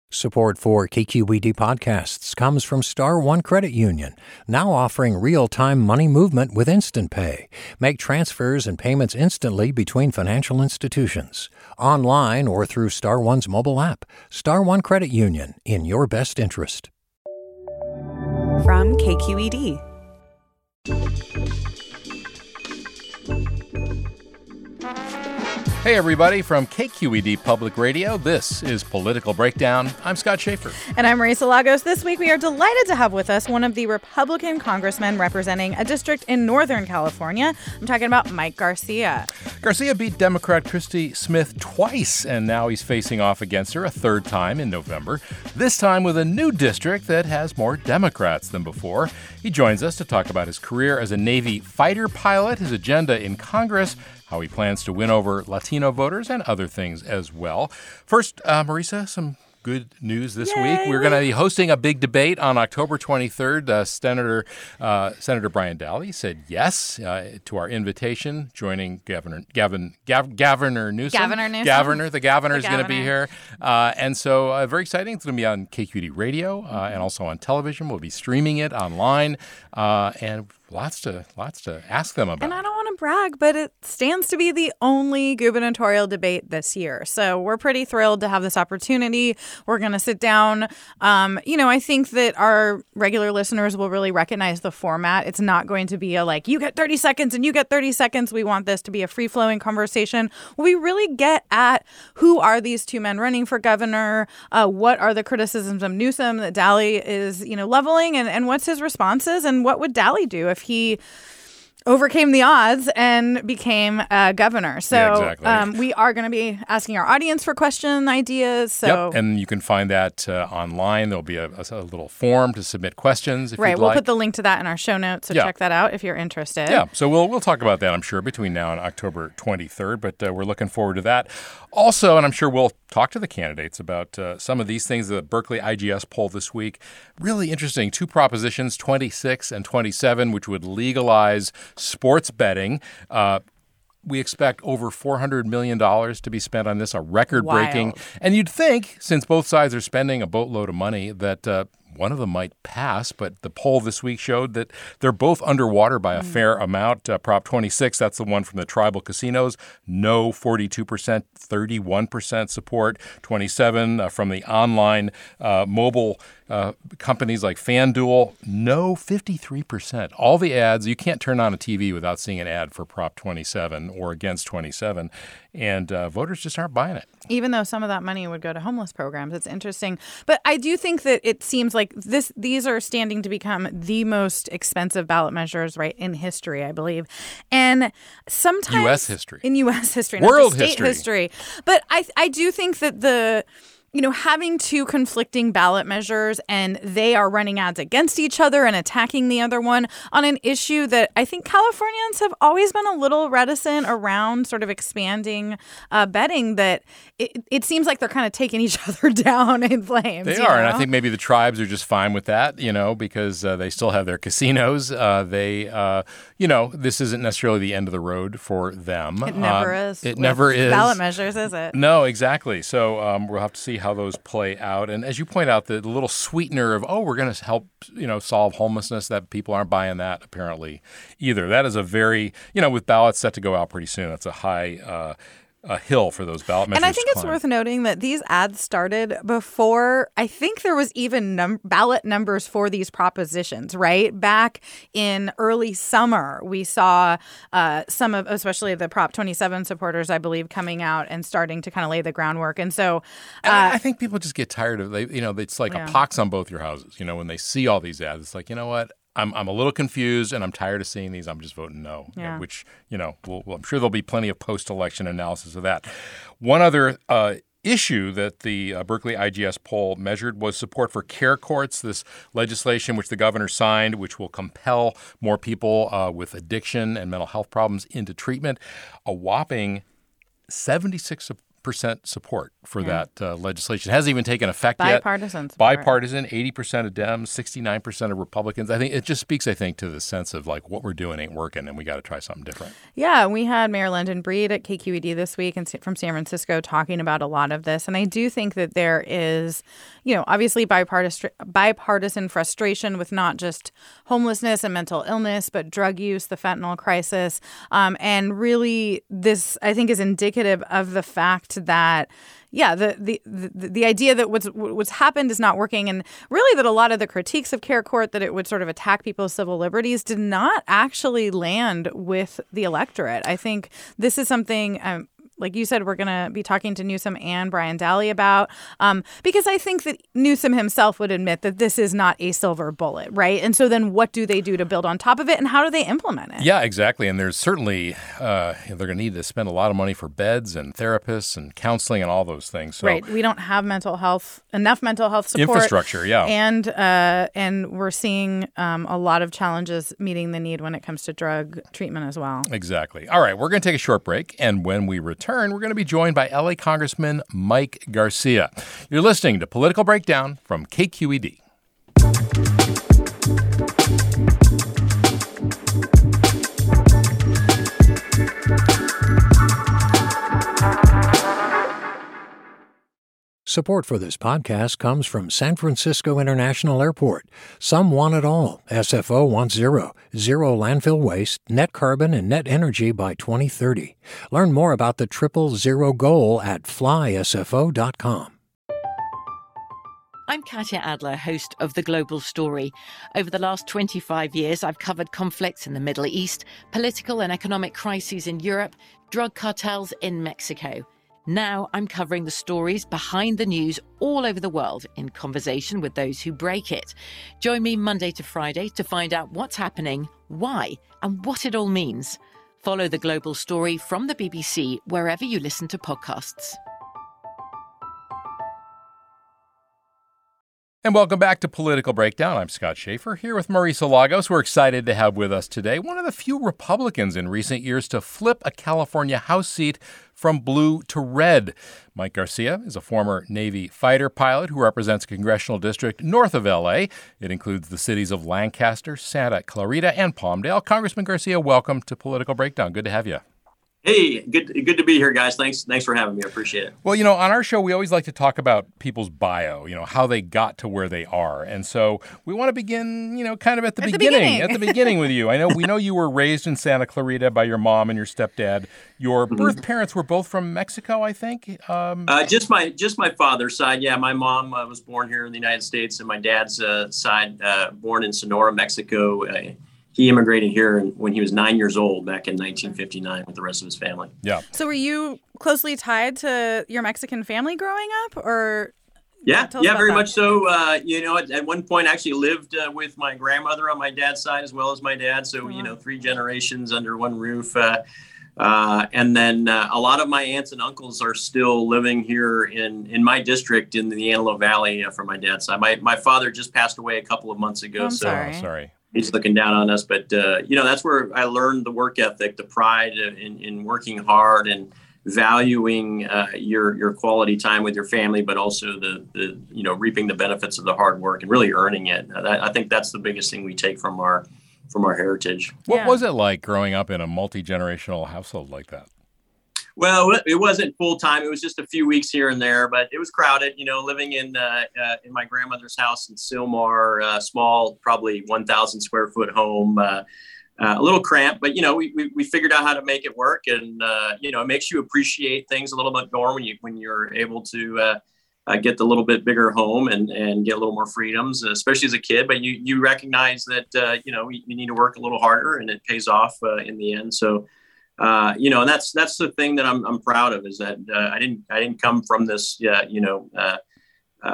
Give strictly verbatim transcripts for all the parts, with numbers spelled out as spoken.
Support for K Q E D podcasts comes from Star One Credit Union, now offering real-time money movement with Instant Pay. Make transfers and payments instantly between financial institutions, online or through Star One's mobile app. Star One Credit Union, in your best interest. From K Q E D. Hey everybody, from K Q E D Public Radio, this is Political Breakdown. I'm Scott Schaefer. And I'm Marisa Lagos. This week we are delighted to have with us one of the Republican congressmen representing a district in Northern California. I'm talking about Mike Garcia. Garcia beat Democrat Christy Smith twice, and now he's facing off against her a third time in November, this time with a new district that has more Democrats than before. He joins us to talk about his career as a Navy fighter pilot, his agenda in Congress, how he plans to win over Latino voters, and other things as well. First, uh, Marisa, some good news this Yay. week. We're going to be hosting a big debate on October twenty-third. Uh, Senator uh, Senator Brian Daly said yes uh, to our invitation, joining Governor Gavin Gav, Governor Newsom. Governor Newsom. Governor, the governor is The going to be governor. here, uh, and so uh, very exciting. It's going to be on K Q E D Radio uh, mm-hmm. and also on television. We'll be streaming it online, uh, and lots to lots to ask them about. And I don't want to brag, but it stands to be the only gubernatorial debate this year. So we're pretty thrilled to have this opportunity. We're going to sit down. Um, you know, I think that our regular listeners will really recognize the format. It's not going to be a like, you get thirty seconds and you get thirty seconds. We want this to be a free-flowing conversation. We really get at who are these two men running for governor? Uh, what are the criticisms of Newsom that Daly is, you know, leveling? And, and what's his responses? And what would Daly do if he overcame the odds and became uh, governor? So yeah, exactly. um, we are going to be asking our audience for question ideas. So yep, and you can find that uh, online. There'll be a, a, a little form to submit questions if right, you'd we'll like. put the link to that in our show notes, so yeah. check that out if you're interested. Yeah, so we'll we'll talk about that, I'm sure, between now and October twenty-third, but uh, we're looking forward to that. Also, and I'm sure we'll talk to the candidates about uh, some of these things. The Berkeley I G S poll this week, really interesting. Two propositions, twenty-six and twenty-seven, which would legalize sports betting. Uh, we expect over four hundred million dollars to be spent on this, a record-breaking. Wild. And you'd think, since both sides are spending a boatload of money, that uh, one of them might pass, but the poll this week showed that they're both underwater by a mm. fair amount. Uh, Prop twenty-six, that's the one from the tribal casinos, no, forty-two percent, thirty-one percent support. twenty-seven uh, from the online uh, mobile uh, companies like FanDuel, no, fifty-three percent. All the ads, you can't turn on a T V without seeing an ad for Prop twenty-seven or against twenty-seven, and uh, voters just aren't buying it. Even though some of that money would go to homeless programs. It's interesting. But I do think that it seems like this; these are standing to become the most expensive ballot measures, right, in history, I believe. And sometimes U S history. In U S history. World not just state history. history. But I, I do think that the... You know, having two conflicting ballot measures and they are running ads against each other and attacking the other one on an issue that I think Californians have always been a little reticent around, sort of expanding uh, betting, that it, it seems like they're kind of taking each other down in flames. They you are, know? and I think maybe the tribes are just fine with that, you know, because uh, they still have their casinos. Uh, they, uh, you know, this isn't necessarily the end of the road for them. It never um, is. It with never is. Ballot measures, is it? No, exactly. So um, we'll have to see how those play out. And as you point out, the, the little sweetener of, oh, we're going to help, you know, solve homelessness, that people aren't buying that apparently either. That is a very, you know, with ballots set to go out pretty soon, that's a high uh, a hill for those ballot measures. And I think to it's climb. worth noting that these ads started before, I think there was even num- ballot numbers for these propositions, right? Back in early summer, we saw uh, some of, especially the Prop twenty-seven supporters, I believe, coming out and starting to kind of lay the groundwork. And so uh, and I think people just get tired of, they, you know, it's like yeah. a pox on both your houses. You know, when they see all these ads, it's like, you know what? I'm I'm a little confused, and I'm tired of seeing these. I'm just voting no, yeah. which, you know, we'll, well, I'm sure there'll be plenty of post-election analysis of that. One other uh, issue that the uh, Berkeley I G S poll measured was support for care courts, this legislation which the governor signed, which will compel more people uh, with addiction and mental health problems into treatment. A whopping seventy-six percent support for Yeah. that uh, legislation. It hasn't even taken effect Bipartisan yet. support. Bipartisan, eighty percent of Dems, sixty-nine percent of Republicans. I think it just speaks, I think, to the sense of like what we're doing ain't working and we got to try something different. Yeah, we had Mayor London Breed at K Q E D this week and from San Francisco talking about a lot of this. And I do think that there is, you know, obviously bipartisan, bipartisan frustration with not just homelessness and mental illness, but drug use, the fentanyl crisis. Um, and really, this, I think, is indicative of the fact that yeah, the, the the the idea that what's what's happened is not working, and really that a lot of the critiques of Care Court that it would sort of attack people's civil liberties did not actually land with the electorate. I think this is something. Um, Like you said, we're going to be talking to Newsom and Brian Daly about, um, because I think that Newsom himself would admit that this is not a silver bullet, right? And so then what do they do to build on top of it, and how do they implement it? Yeah, exactly. And there's certainly, uh, they're going to need to spend a lot of money for beds and therapists and counseling and all those things. So, right. We don't have mental health, enough mental health support. Infrastructure, yeah. And, uh, and we're seeing um, a lot of challenges meeting the need when it comes to drug treatment as well. Exactly. All right, we're going to take a short break, and when we return, we're going to be joined by L A Congressman Mike Garcia. You're listening to Political Breakdown from K Q E D. Support for this podcast comes from San Francisco International Airport. Some want it all. S F O wants zero. Zero landfill waste, net carbon, and net energy by twenty thirty. Learn more about the triple zero goal at fly s f o dot com. I'm Katya Adler, host of The Global Story. Over the last twenty-five years, I've covered conflicts in the Middle East, political and economic crises in Europe, drug cartels in Mexico. Now I'm covering the stories behind the news all over the world in conversation with those who break it. Join me Monday to Friday to find out what's happening, why, and what it all means. Follow The Global Story from the B B C wherever you listen to podcasts. And welcome back to Political Breakdown. I'm Scott Schaefer here with Marisa Lagos. We're excited to have with us today one of the few Republicans in recent years to flip a California House seat from blue to red. Mike Garcia is a former Navy fighter pilot who represents a congressional district north of L A. It includes the cities of Lancaster, Santa Clarita, and Palmdale. Congressman Garcia, welcome to Political Breakdown. Good to have you. Hey, good good to be here, guys. Thanks thanks for having me. I appreciate it. Well, you know, on our show, we always like to talk about people's bio, you know, how they got to where they are. And so we want to begin, you know, kind of at the, At the beginning, beginning. at the beginning with you. I know we know you were raised in Santa Clarita by your mom and your stepdad. Your Mm-hmm. birth parents were both from Mexico, I think. Um, Uh, just my just my father's side. Yeah, my mom uh, was born here in the United States, and my dad's uh, side, uh, born in Sonora, Mexico. Uh, he immigrated here when he was nine years old back in nineteen fifty-nine with the rest of his family. yeah. So were you closely tied to your Mexican family growing up, or? Yeah, tell us yeah, about very that. much so. Uh, you know, at, at one point, I actually lived uh, with my grandmother on my dad's side as well as my dad. So, Oh, you know, wow. three generations under one roof. Uh, uh, and then uh, a lot of my aunts and uncles are still living here in, in my district in the Antelope Valley uh, from my dad's side. My my father just passed away a couple of months ago. Oh, I'm so sorry. Oh, sorry. he's looking down on us. But, uh, you know, that's where I learned the work ethic, the pride in, in working hard and valuing uh, your your quality time with your family, but also the, the, you know, reaping the benefits of the hard work and really earning it. Uh, that, I think that's the biggest thing we take from our from our heritage. What Yeah. was it like growing up in a multi-generational household like that? Well, it wasn't full time. It was just a few weeks here and there, but it was crowded. You know, living in uh, uh, in my grandmother's house in Sylmar, uh, small, probably one thousand square foot home, uh, uh, a little cramped. But you know, we, we we figured out how to make it work, and uh, you know, it makes you appreciate things a little bit more when you when you're able to uh, uh, get the little bit bigger home and and get a little more freedoms, especially as a kid. But you you recognize that uh, you know you, you need to work a little harder, and it pays off uh, in the end. So. Uh, you know, and that's that's the thing that I'm I'm proud of is that uh, I didn't I didn't come from this uh, you know uh, uh,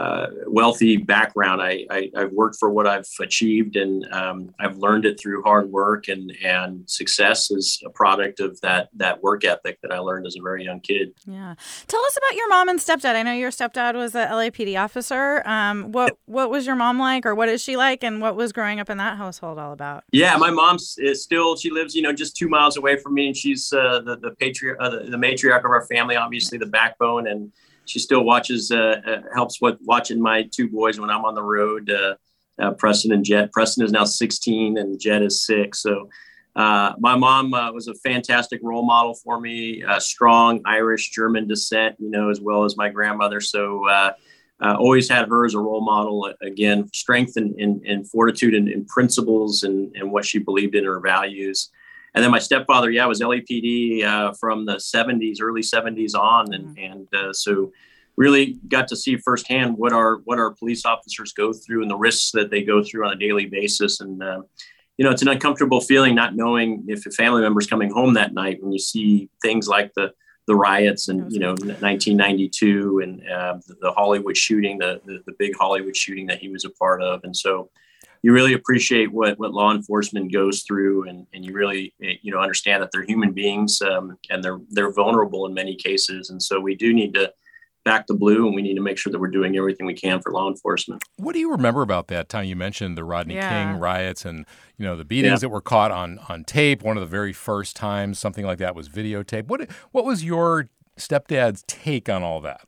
wealthy background. I, I, I've worked for what I've achieved, and um, I've learned it through hard work, and, and success is a product of that that work ethic that I learned as a very young kid. Yeah. Tell us about your mom and stepdad. I know your stepdad was a L A P D officer. Um, what what was your mom like, or what is she like, and what was growing up in that household all about? Yeah, my mom is still, she lives, you know, just two miles away from me, and she's uh, the the, patriarch, uh, the the matriarch of our family, obviously the backbone, and she still watches, uh, uh, helps with watching my two boys when I'm on the road, uh, uh, Preston and Jet. Preston is now sixteen and Jet is six. So uh, my mom uh, was a fantastic role model for me, uh, strong Irish, German descent, you know, as well as my grandmother. So uh, uh, always had her as a role model. Again, strength and, and, and fortitude and, and principles and, and what she believed in, her values. And then my stepfather, yeah, was L A P D uh, from the seventies, early seventies on. And, mm-hmm. and uh, so really got to see firsthand what our what our police officers go through and the risks that they go through on a daily basis. And, uh, you know, it's an uncomfortable feeling not knowing if a family member is coming home that night when you see things like the the riots and, you know, nineteen ninety-two and uh, the, the Hollywood shooting, the, the the big Hollywood shooting that he was a part of. And so you really appreciate what, what law enforcement goes through, and, and you really, you know, understand that they're human beings um, and they're they're vulnerable in many cases. And so we do need to back the blue, and we need to make sure that we're doing everything we can for law enforcement. What do you remember about that time? You mentioned the Rodney yeah. King riots and, you know, the beatings yeah. that were caught on, on tape. One of the very first times something like that was videotaped. What what was your stepdad's take on all that?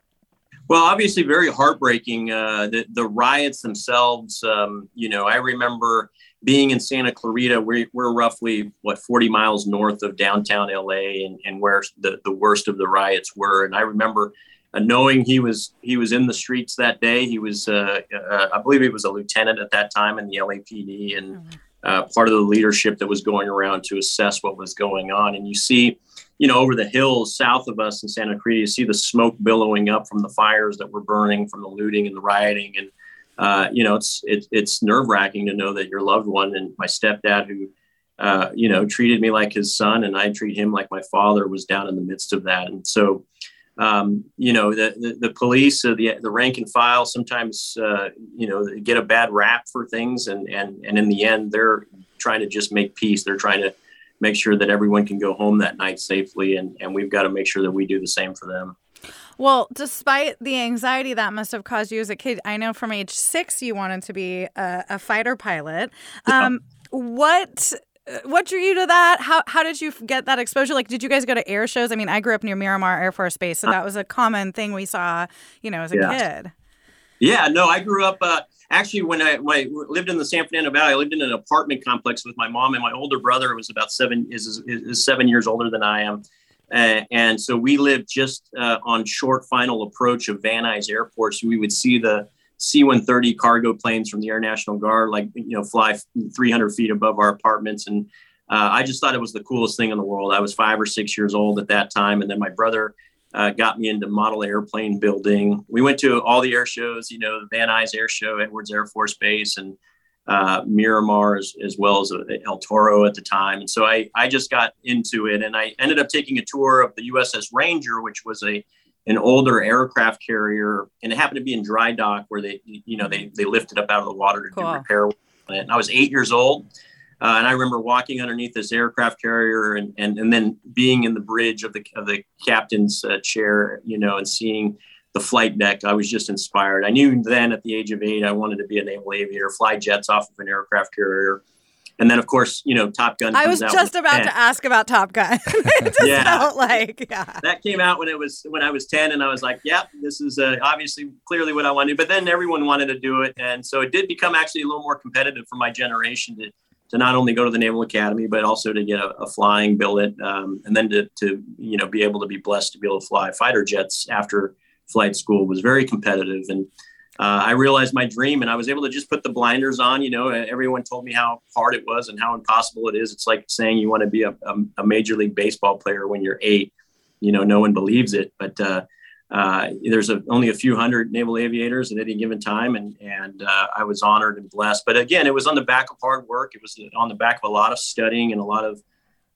Well, obviously very heartbreaking. Uh, the, the riots themselves, um, you know, I remember being in Santa Clarita. We're, we're roughly, what, forty miles north of downtown L A, and, and where the, the worst of the riots were. And I remember uh, knowing he was he was in the streets that day. He was, uh, uh, I believe he was a lieutenant at that time in the L A P D, and uh, part of the leadership that was going around to assess what was going on. And you see, you know, over the hills south of us in Santa Cruz, you see the smoke billowing up from the fires that were burning from the looting and the rioting. And, uh, you know, it's, it, it's nerve wracking to know that your loved one, and my stepdad, who, uh, you know, treated me like his son and I treat him like my father, was down in the midst of that. And so, um, you know, the, the, the police, uh, the, the rank and file sometimes, uh, you know, get a bad rap for things. And, and, and in the end, they're trying to just make peace. They're trying to make sure that everyone can go home that night safely. And, and we've got to make sure that we do the same for them. Well, despite the anxiety that must have caused you as a kid, I know from age six you wanted to be a, a fighter pilot. Um, what what drew you to that? How how did you get that exposure? Like, did you guys go to air shows? I mean, I grew up near Miramar Air Force Base, so that was a common thing we saw, you know, as a yeah. kid. Yeah, no, I grew up... Uh, Actually, when I, when I lived in the San Fernando Valley, I lived in an apartment complex with my mom, and my older brother was about seven is, is, is seven years older than I am. Uh, and so we lived just uh, on short final approach of Van Nuys Airport. So we would see the C one thirty cargo planes from the Air National Guard, like, you know, fly three hundred feet above our apartments. And uh, I just thought it was the coolest thing in the world. I was five or six years old at that time. And then my brother Uh, got me into model airplane building. We went to all the air shows, you know, the Van Nuys Air Show, Edwards Air Force Base, and uh, Miramar, as, as well as uh, El Toro at the time. And so I, I just got into it, and I ended up taking a tour of the U S S Ranger, which was a an older aircraft carrier, and it happened to be in dry dock where they, you know, they they lifted up out of the water to cool. do repair. And I was eight years old. Uh, and I remember walking underneath this aircraft carrier and, and, and then being in the bridge of the of the captain's uh, chair, you know, and seeing the flight deck. I was just inspired. I knew then at the age of eight, I wanted to be a naval aviator, fly jets off of an aircraft carrier. And then, of course, you know, Top Gun. I was just about ten. to ask about Top Gun. It just yeah. felt like, yeah. That came out when it was when I was ten, and I was like, yep, this is uh, obviously clearly what I wanted. But then everyone wanted to do it. And so it did become actually a little more competitive for my generation to to not only go to the Naval Academy, but also to get a, a flying billet, um, and then to, to, you know, be able to be blessed to be able to fly fighter jets after flight school. Was very competitive. And uh, I realized my dream, and I was able to just put the blinders on. You know, everyone told me how hard it was and how impossible it is. It's like saying you want to be a, a, a Major League Baseball player when you're eight. You know, no one believes it, but uh, Uh, there's a, only a few hundred naval aviators at any given time. And, and uh, I was honored and blessed. But again, it was on the back of hard work. It was on the back of a lot of studying and a lot of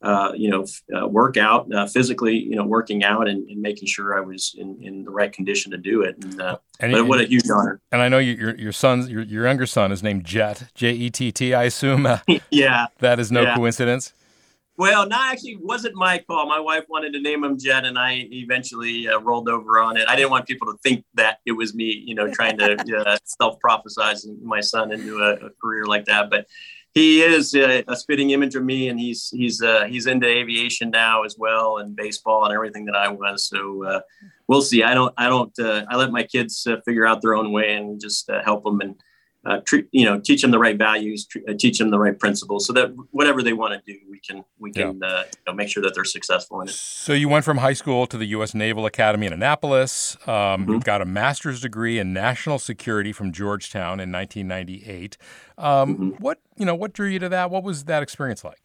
uh, you know, uh, work out uh, physically, you know, working out and, and making sure I was in, in the right condition to do it. And, uh, and but you, what a huge honor. And I know you, your your son's your, your younger son is named Jet, J E T T. I assume uh, yeah, that is no yeah. coincidence. Well, no, actually, it wasn't my call. My wife wanted to name him Jet, and I eventually uh, rolled over on it. I didn't want people to think that it was me, you know, trying to uh, self-prophesize my son into a, a career like that. But he is a, a spitting image of me, and he's he's uh, he's into aviation now as well, and baseball and everything that I was. So uh, we'll see. I don't I don't uh, I let my kids uh, figure out their own way and just uh, help them and. Uh, treat, you know, teach them the right values, tr- uh, teach them the right principles, so that whatever they want to do, we can we can yeah. uh, you know, make sure that they're successful in it. So you went from high school to the U S Naval Academy in Annapolis. Um, mm-hmm. You've got a master's degree in national security from Georgetown in nineteen ninety-eight. Um, mm-hmm. What you know? What drew you to that? What was that experience like?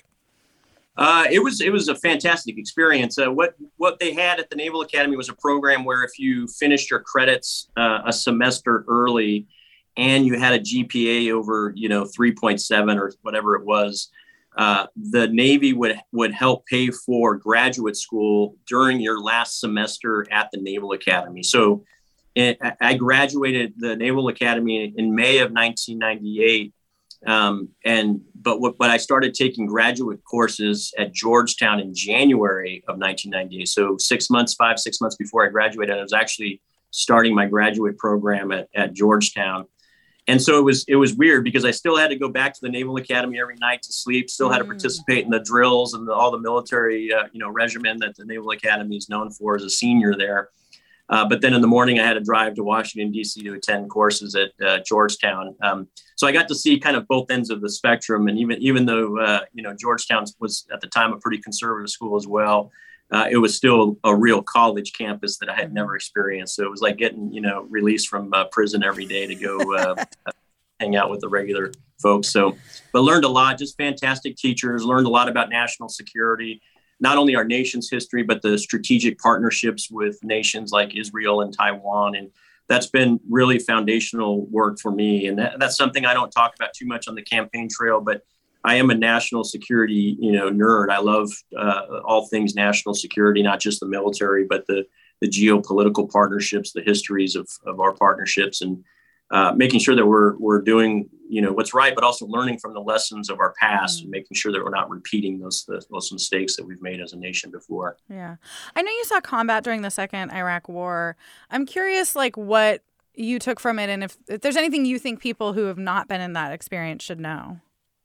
Uh, it was it was a fantastic experience. Uh, what what they had at the Naval Academy was a program where if you finished your credits uh, a semester early, and you had a G P A over, you know, three point seven or whatever it was, uh, the Navy would would help pay for graduate school during your last semester at the Naval Academy. So it, I graduated the Naval Academy in May of nineteen ninety-eight. Um, and but what, but I started taking graduate courses at Georgetown in January of nineteen ninety-eight. So six months, five, six months before I graduated, I was actually starting my graduate program at, at Georgetown. And so it was it was weird because I still had to go back to the Naval Academy every night to sleep, still had to participate in the drills and the, all the military, uh, you know, regimen that the Naval Academy is known for as a senior there. Uh, but then in the morning, I had to drive to Washington, D C to attend courses at uh, Georgetown. Um, so I got to see kind of both ends of the spectrum. And even even though, uh, you know, Georgetown was at the time a pretty conservative school as well, Uh, it was still a real college campus that I had never experienced. So it was like getting, you know, released from uh, prison every day to go uh, hang out with the regular folks. So, but learned a lot, just fantastic teachers, learned a lot about national security, not only our nation's history, but the strategic partnerships with nations like Israel and Taiwan. And that's been really foundational work for me. And that, that's something I don't talk about too much on the campaign trail, but I am a national security, you know, nerd. I love uh, all things national security, not just the military, but the the geopolitical partnerships, the histories of, of our partnerships, and uh, making sure that we're we're doing, you know, what's right, but also learning from the lessons of our past mm-hmm. and making sure that we're not repeating those those mistakes that we've made as a nation before. Yeah, I know you saw combat during the second Iraq War. I'm curious, like, what you took from it, and if, if there's anything you think people who have not been in that experience should know.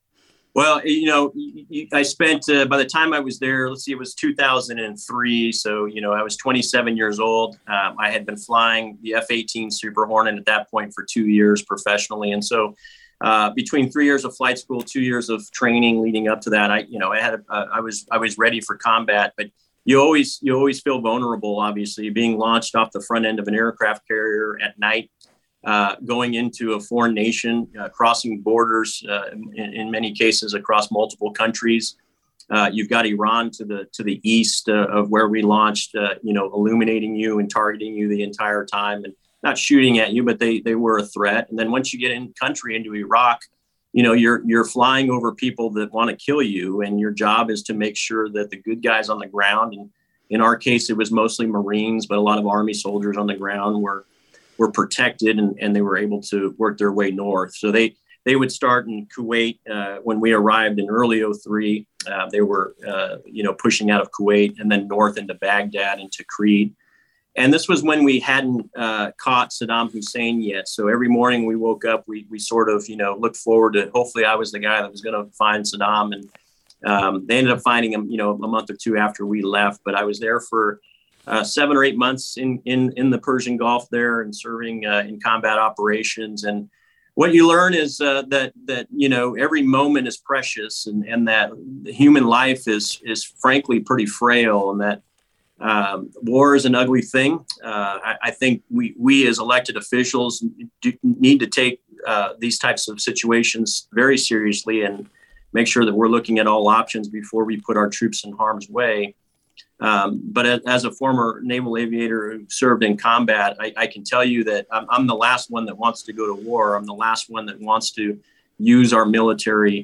Well, you know, I spent, uh, by the time I was there, let's see, it was two thousand three. So, you know, I was twenty-seven years old. Um, I had been flying the F eighteen Super Hornet at that point for two years professionally. And so uh, between three years of flight school, two years of training leading up to that, I, you know, I had, uh, I was, I was ready for combat, but you always, you always feel vulnerable, obviously, being launched off the front end of an aircraft carrier at night. Uh, going into a foreign nation, uh, crossing borders, uh, in, in many cases across multiple countries. Uh, you've got Iran to the to the east uh, of where we launched, uh, you know, illuminating you and targeting you the entire time and not shooting at you, but they they were a threat. And then once you get in country into Iraq, you know, you're you're flying over people that want to kill you, and your job is to make sure that the good guys on the ground, and in our case, it was mostly Marines, but a lot of Army soldiers on the ground were were protected and, and they were able to work their way north. So they, they would start in Kuwait. Uh, when we arrived in early oh three, uh, they were, uh, you know, pushing out of Kuwait and then north into Baghdad and Tikrit. And this was when we hadn't uh, caught Saddam Hussein yet. So every morning we woke up, we we sort of, you know, looked forward to, hopefully I was the guy that was going to find Saddam. And um, they ended up finding him, you know, a month or two after we left. But I was there for Uh, seven or eight months in, in, in the Persian Gulf there and serving uh, in combat operations. And what you learn is uh, that, that, you know, every moment is precious and, and that the human life is, is frankly pretty frail, and that um, war is an ugly thing. Uh, I, I think we, we as elected officials do, need to take uh, these types of situations very seriously and make sure that we're looking at all options before we put our troops in harm's way. Um, but as a former naval aviator who served in combat, I, I can tell you that I'm, I'm the last one that wants to go to war. I'm the last one that wants to use our military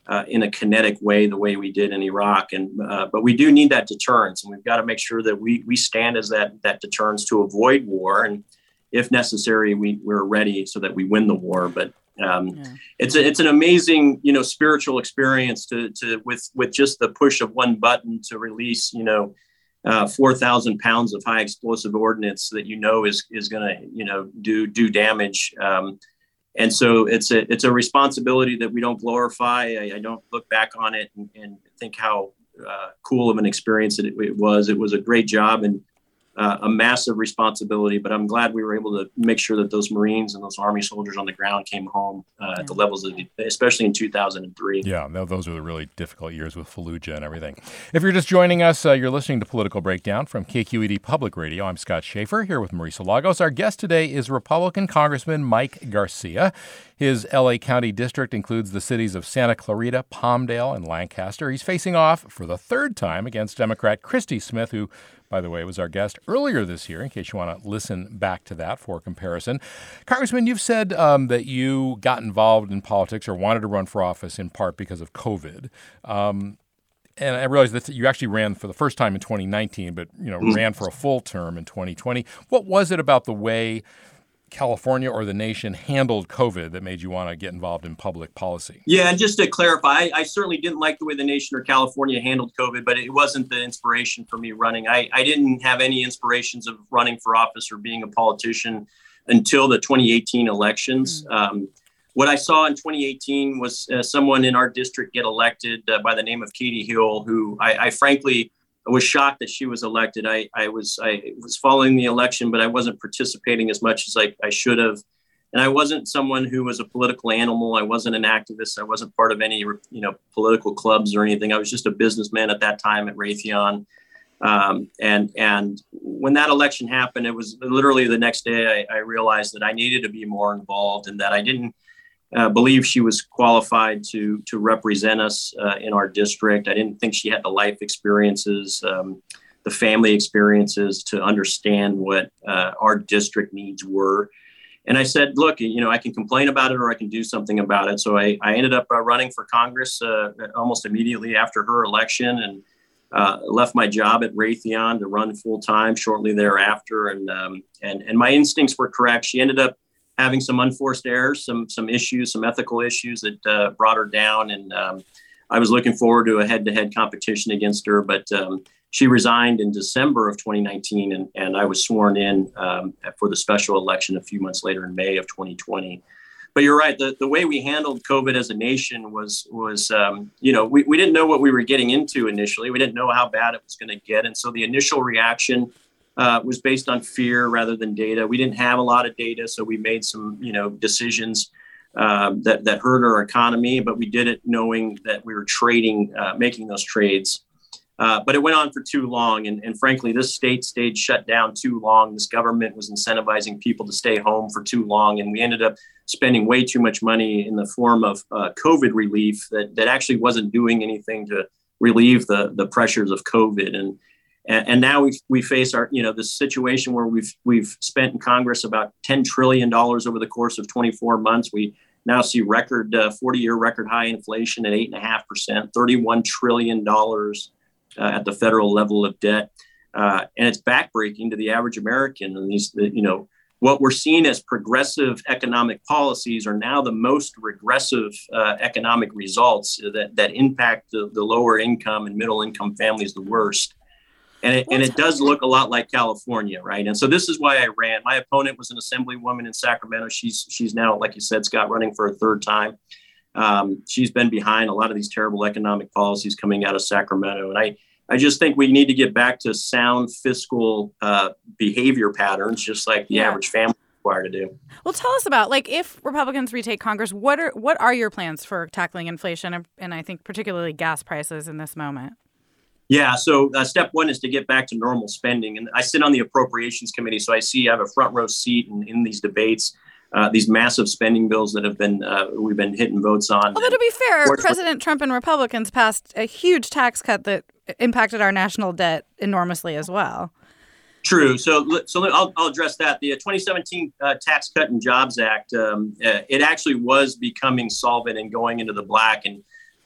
uh, in a kinetic way, the way we did in Iraq. And uh, but we do need that deterrence, and we've got to make sure that we we stand as that that deterrence to avoid war, and if necessary, we we're ready so that we win the war. But um, yeah. it's a, it's an amazing, you know, spiritual experience to to with with just the push of one button to release, you know, uh, four thousand pounds of high explosive ordnance that you know is is going to, you know, do do damage. Um, and so it's a it's a responsibility that we don't glorify. I, I don't look back on it and, and think how uh, cool of an experience it, it was. It was a great job and Uh, a massive responsibility, but I'm glad we were able to make sure that those Marines and those Army soldiers on the ground came home uh, at the levels of, especially in two thousand three. Yeah, those were the really difficult years with Fallujah and everything. If you're just joining us, uh, you're listening to Political Breakdown from K Q E D Public Radio. I'm Scott Schaefer here with Marisa Lagos. Our guest today is Republican Congressman Mike Garcia. His L A County district includes the cities of Santa Clarita, Palmdale, and Lancaster. He's facing off for the third time against Democrat Christy Smith, who, by the way, was our guest earlier this year, in case you want to listen back to that for comparison. Congressman, you've said um, that you got involved in politics or wanted to run for office in part because of COVID. Um, and I realize that you actually ran for the first time in twenty nineteen, but you know, mm-hmm. ran for a full term in twenty twenty. What was it about the way California or the nation handled COVID that made you want to get involved in public policy? Yeah, and just to clarify, I, I certainly didn't like the way the nation or California handled COVID, but it wasn't the inspiration for me running. I, I didn't have any inspirations of running for office or being a politician until the twenty eighteen elections. Mm-hmm. Um, what I saw in twenty eighteen was uh, someone in our district get elected uh, by the name of Katie Hill, who I, I frankly I was shocked that she was elected. I, I was I was following the election, but I wasn't participating as much as I, I should have. And I wasn't someone who was a political animal. I wasn't an activist. I wasn't part of any, you know, political clubs or anything. I was just a businessman at that time at Raytheon. Um, and and when that election happened, it was literally the next day I, I realized that I needed to be more involved and that I didn't Uh, believe she was qualified to to represent us uh, in our district. I didn't think she had the life experiences, um, the family experiences to understand what uh, our district needs were. And I said, look, you know, I can complain about it or I can do something about it. So I, I ended up uh, running for Congress uh, almost immediately after her election and uh, left my job at Raytheon to run full time shortly thereafter. And, um, and, and my instincts were correct. She ended up having some unforced errors, some some issues, some ethical issues that uh, brought her down. And um, I was looking forward to a head-to-head competition against her, but um, she resigned in December of twenty nineteen, and, and I was sworn in um, for the special election a few months later in May of twenty twenty. But you're right, the, the way we handled COVID as a nation was, was um, you know, we, we didn't know what we were getting into initially. We didn't know how bad it was going to get. And so the initial reaction Uh, was based on fear rather than data. We didn't have a lot of data, so we made some, you know, decisions uh, that that hurt our economy. But we did it knowing that we were trading, uh, making those trades. Uh, but it went on for too long, and, and frankly, this state stayed shut down too long. This government was incentivizing people to stay home for too long, and we ended up spending way too much money in the form of uh, COVID relief that that actually wasn't doing anything to relieve the the pressures of COVID. And And now we we face our, you know, this situation where we've we've spent in Congress about ten trillion dollars over the course of twenty-four months. We now see record uh, forty-year record high inflation at eight and a half percent, thirty-one trillion dollars uh, at the federal level of debt, uh, and it's backbreaking to the average American. And these, the, you know, what we're seeing as progressive economic policies are now the most regressive uh, economic results that that impact the, the lower income and middle income families the worst. And it, and it does look a lot like California, right? And so this is why I ran. My opponent was an assemblywoman in Sacramento. She's she's now, like you said, Scott, running for a third time. Um, she's been behind a lot of these terrible economic policies coming out of Sacramento. And I, I just think we need to get back to sound fiscal uh, behavior patterns, just like the yeah. average family is required to do. Well, tell us about, like, if Republicans retake Congress, what are what are your plans for tackling inflation and, and I think particularly gas prices in this moment? Yeah, so uh, step one is to get back to normal spending. And I sit on the Appropriations Committee, so I see I have a front row seat in, in these debates, uh, these massive spending bills that have been uh, we've been hitting votes on. Although, to be fair, President Trump and Republicans passed a huge tax cut that impacted our national debt enormously as well. True. So, so I'll, I'll address that. The twenty seventeen uh, Tax Cut and Jobs Act, um, uh, it actually was becoming solvent and going into the black. And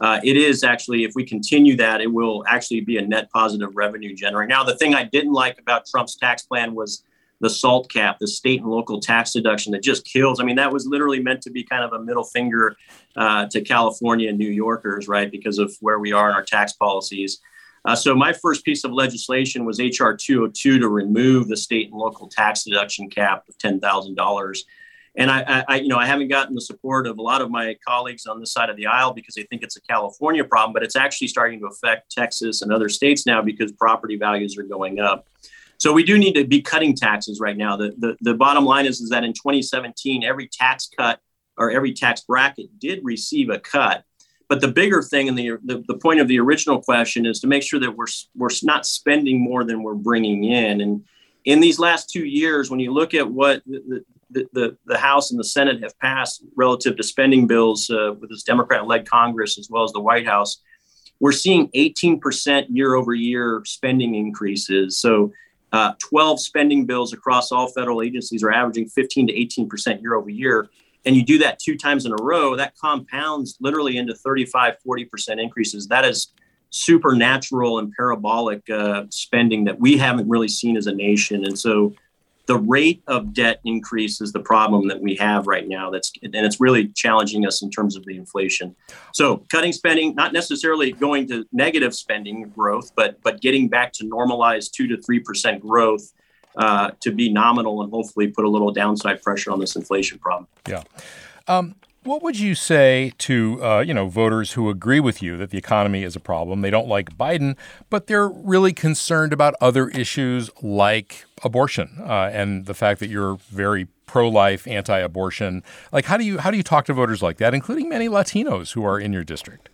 uh, it is actually, if we continue that, it will actually be a net positive revenue generator. Now, the thing I didn't like about Trump's tax plan was the SALT cap, the state and local tax deduction that just kills. I mean, that was literally meant to be kind of a middle finger uh, to California and New Yorkers, right, because of where we are in our tax policies. Uh, so my first piece of legislation was H R two oh two to remove the state and local tax deduction cap of ten thousand dollars. And I, I, you know, I haven't gotten the support of a lot of my colleagues on this side of the aisle because they think it's a California problem, but it's actually starting to affect Texas and other states now because property values are going up. So we do need to be cutting taxes right now. The, the, the bottom line is, is that in twenty seventeen, every tax cut or every tax bracket did receive a cut. But the bigger thing and the, the the point of the original question is to make sure that we're we're not spending more than we're bringing in. And in these last two years, when you look at what the the, the, the House and the Senate have passed relative to spending bills uh, with this Democrat-led Congress as well as the White House, we're seeing eighteen percent year over year spending increases. So uh, twelve spending bills across all federal agencies are averaging fifteen to eighteen percent year over year. And you do that two times in a row, that compounds literally into thirty-five, forty percent increases. That is supernatural and parabolic uh, spending that we haven't really seen as a nation. And so the rate of debt increase is the problem that we have right now. That's and it's really challenging us in terms of the inflation. So cutting spending, not necessarily going to negative spending growth, but but getting back to normalized two to three percent growth. Uh, to be nominal and hopefully put a little downside pressure on this inflation problem. Yeah. Um, what would you say to, uh, you know, voters who agree with you that the economy is a problem? They don't like Biden, but they're really concerned about other issues like abortion uh, and the fact that you're very pro-life, anti-abortion. Like, how do you how do you talk to voters like that, including many Latinos who are in your district?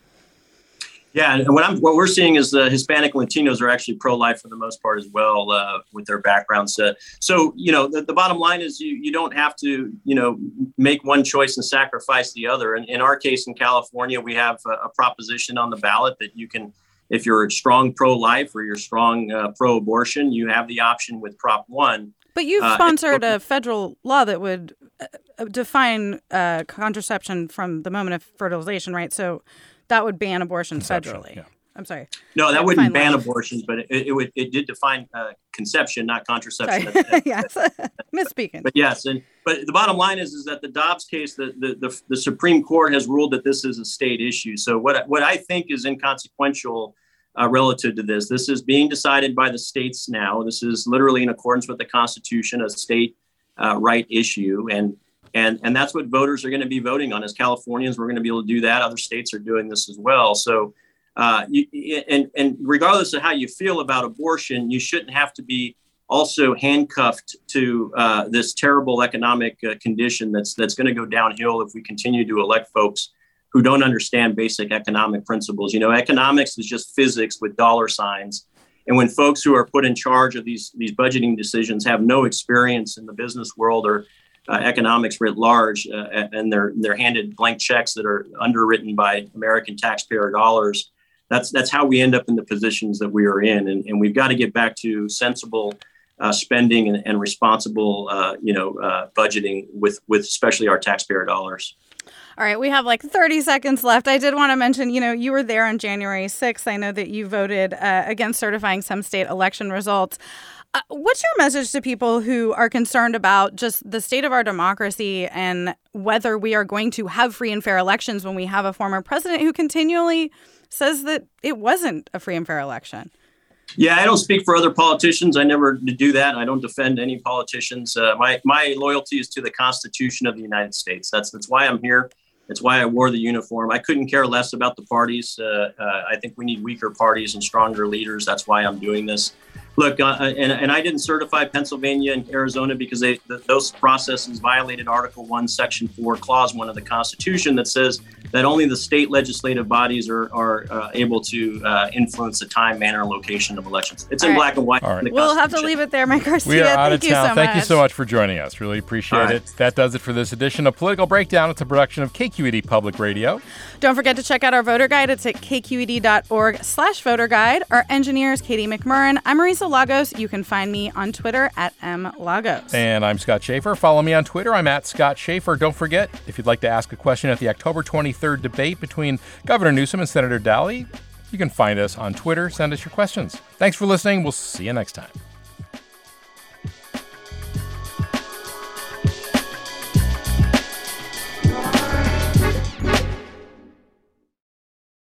Yeah, and what, I'm, what we're seeing is the Hispanic Latinos are actually pro-life for the most part as well uh, with their backgrounds. Uh, so, you know, the, the bottom line is you you don't have to, you know, make one choice and sacrifice the other. And in our case in California, we have a, a proposition on the ballot that you can, if you're a strong pro-life or you're strong uh, pro-abortion, you have the option with Prop one. But you've uh, sponsored a federal law that would uh, define uh, contraception from the moment of fertilization, right? So that would ban abortion federally. Yeah. I'm sorry. No, that wouldn't ban life. abortions, but it, it would. It did define uh, conception, not contraception. Yes, misspeaking. But yes, and but the bottom line is is that the Dobbs case, the, the the the Supreme Court has ruled that this is a state issue. So what what I think is inconsequential uh, relative to this, this is being decided by the states now. This is literally in accordance with the Constitution, a state uh, right issue, and. And and that's what voters are going to be voting on. As Californians, we're going to be able to do that. Other states are doing this as well. So, uh, you, and and regardless of how you feel about abortion, you shouldn't have to be also handcuffed to uh, this terrible economic uh, condition that's that's going to go downhill if we continue to elect folks who don't understand basic economic principles. You know, economics is just physics with dollar signs. And when folks who are put in charge of these these budgeting decisions have no experience in the business world or Uh, economics writ large, uh, and they're they're handed blank checks that are underwritten by American taxpayer dollars. That's that's how we end up in the positions that we are in, and, and we've got to get back to sensible uh, spending and, and responsible, uh, you know, uh, budgeting with with especially our taxpayer dollars. All right, we have like thirty seconds left. I did want to mention, you know, you were there on January sixth. I know that you voted uh, against certifying some state election results. Uh, what's your message to people who are concerned about just the state of our democracy and whether we are going to have free and fair elections when we have a former president who continually says that it wasn't a free and fair election? Yeah, I don't speak for other politicians. I never do that. I don't defend any politicians. Uh, my my loyalty is to the Constitution of the United States. That's that's why I'm here. That's why I wore the uniform. I couldn't care less about the parties. Uh, uh, I think we need weaker parties and stronger leaders. That's why I'm doing this. Look, uh, and, and I didn't certify Pennsylvania and Arizona because they, th- those processes violated Article one, Section four, Clause one of the Constitution that says that only the state legislative bodies are, are uh, able to uh, influence the time, manner, and location of elections. It's All in right. black and white. All right. We'll have to leave it there, Mike Garcia. We are out Thank of you town. so Thank much. you so much for joining us. Really appreciate right. it. That does it for this edition of Political Breakdown. It's a production of K Q E D Public Radio. Don't forget to check out our voter guide. It's at kqed.org slash voter guide. Our engineer is Katie McMurrin. I'm Marisa Lagos. You can find me on Twitter at M Lagos. And I'm Scott Schaefer. Follow me on Twitter. I'm at Scott Schaefer. Don't forget, if you'd like to ask a question at the October twenty-third debate between Governor Newsom and Senator Daly, you can find us on Twitter. Send us your questions. Thanks for listening. We'll see you next time.